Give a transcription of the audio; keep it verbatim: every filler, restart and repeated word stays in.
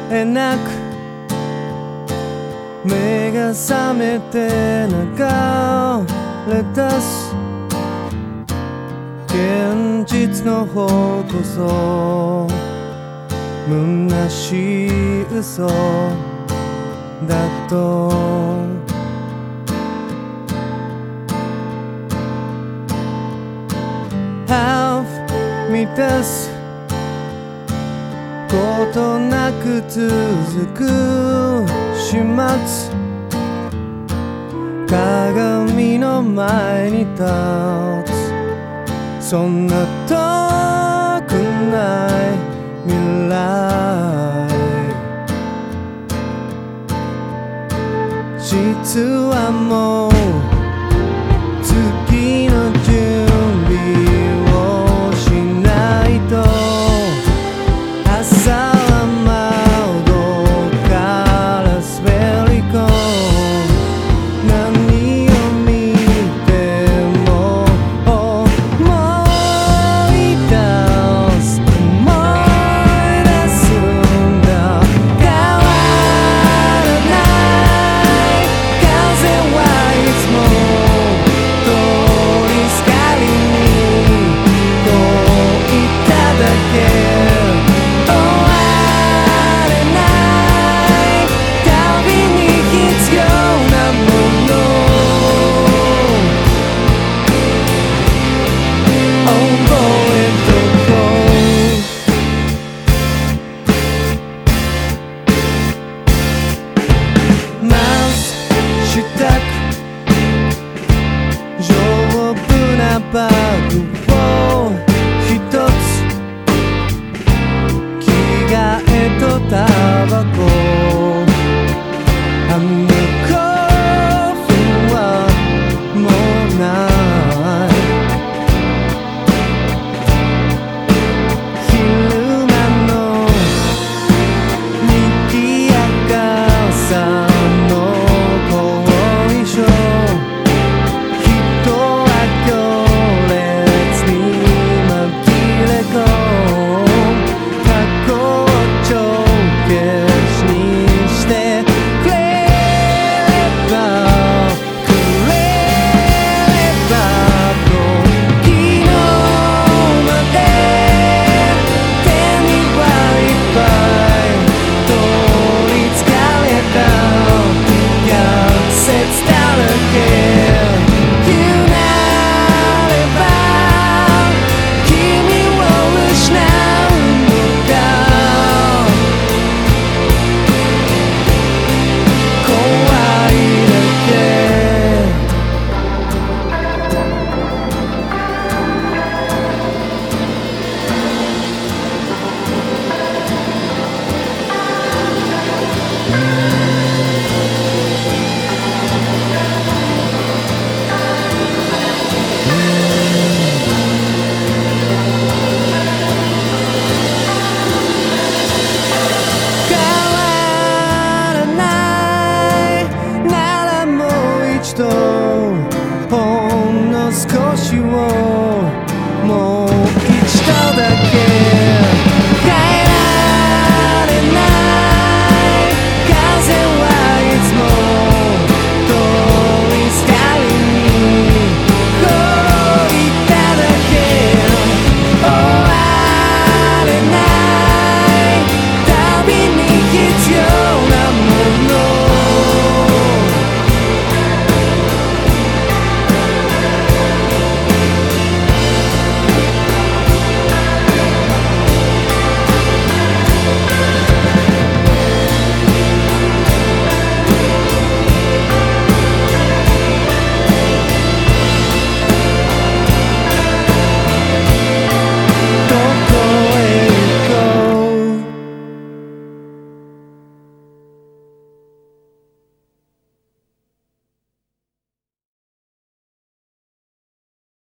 えなく目が覚めて流れ出す現実の方こそ虚しい嘘だとハーフ満たすことなく続く始末鏡の前に立つそんな遠くない未来実はもう次の準備をしないと朝は窓から滑り込む何を見ても思い出す思い出すんだ変わらない風はいつも通りすがりにこう言っただけバッグを一つ着替えとタバコ